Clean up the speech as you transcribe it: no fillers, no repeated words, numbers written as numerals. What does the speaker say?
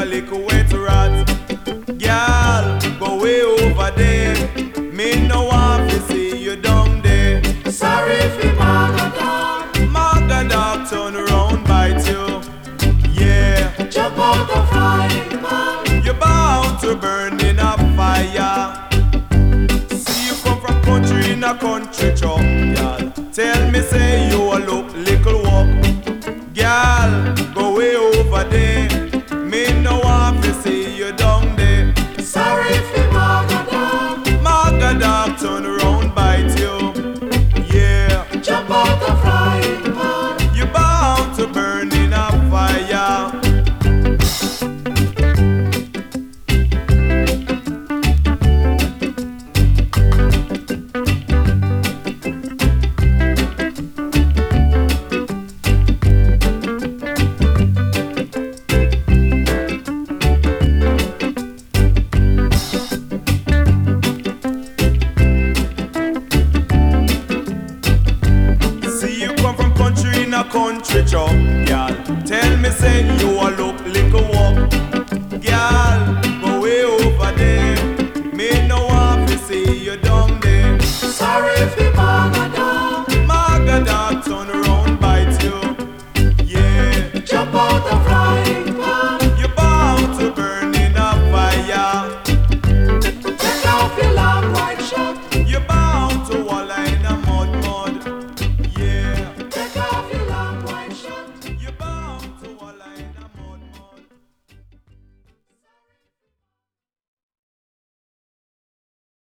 a little wet rat. Girl, go way over there. Me no want to see you down there. Sorry for Magadog. Magadog turn around bite you. Yeah. Jump out of